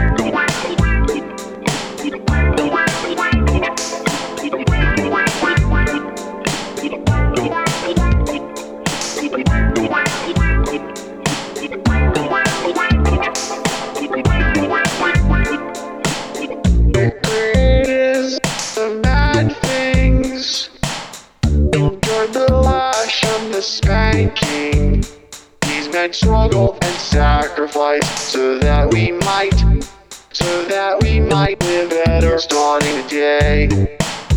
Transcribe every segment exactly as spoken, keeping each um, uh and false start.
Spanking. These men struggle and sacrifice so that we might, so that we might live better starting today.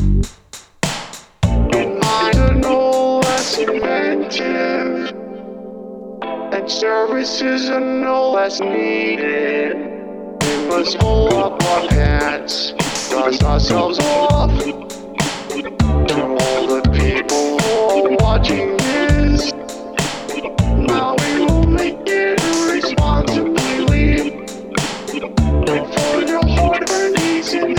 Minds are no less inventive, and services are no less needed. We must pull up our pants, dust ourselves off, to all the people who are watching this. Now we will make it responsibly. For your hard-earned needs and